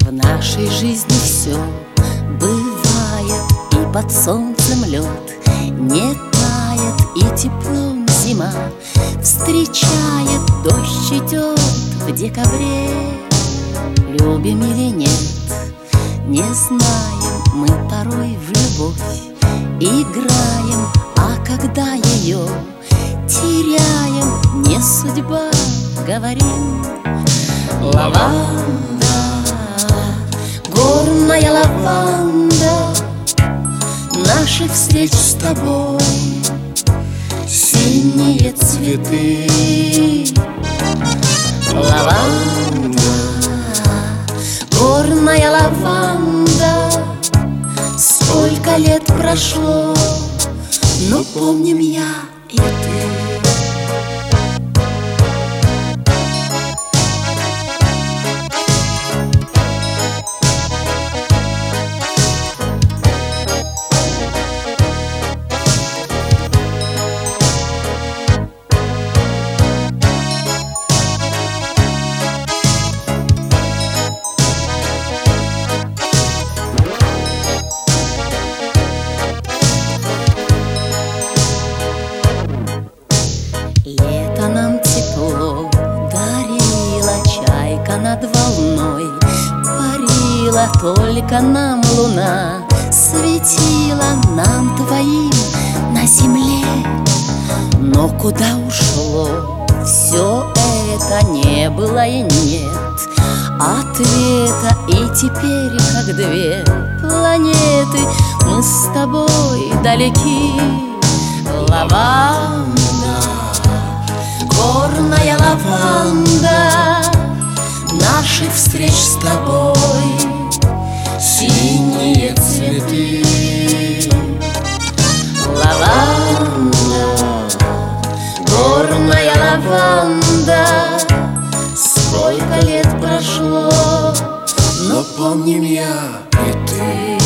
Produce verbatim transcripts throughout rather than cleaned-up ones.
В нашей жизни все бывает, и под солнцем лед не тает, и теплом зима встречает, дождь идет в декабре. Любим или нет, не знаем, мы порой в любовь играем, а когда ее теряем, не судьба, говорим. Лаванда, горная лаванда, наших встреч с тобой синие цветы. Лаванда, горная лаванда, сколько лет прошло, но помним я и ты. Лето нам тепло дарила, чайка над волной парила, только нам луна светила, нам двоим на земле. Но куда ушло все это, не было и нет ответа, и теперь, как две планеты, мы с тобой далеки. Лаванда, горная лаванда, наших встреч с тобой синие цветы. Лаванда, горная лаванда, сколько лет прошло, но помним я и ты.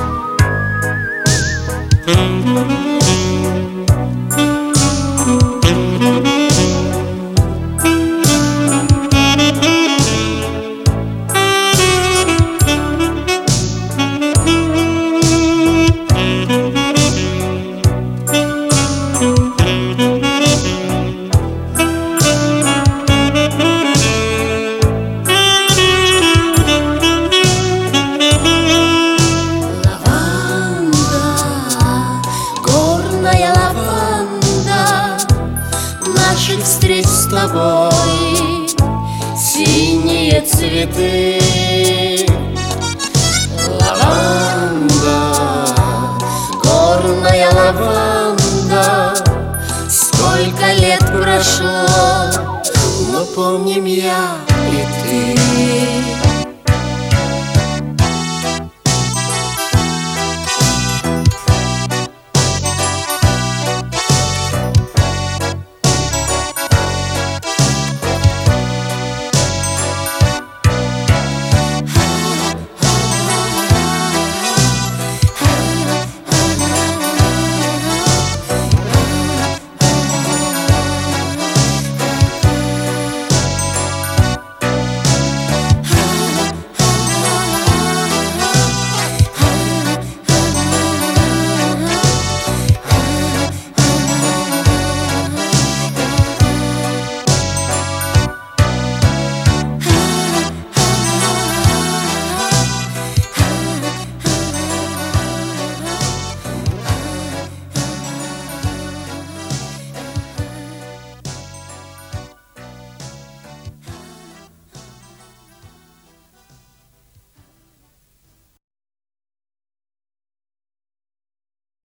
Наших встреч с тобой синие цветы. Лаванда, горная лаванда, сколько лет прошло, но помним я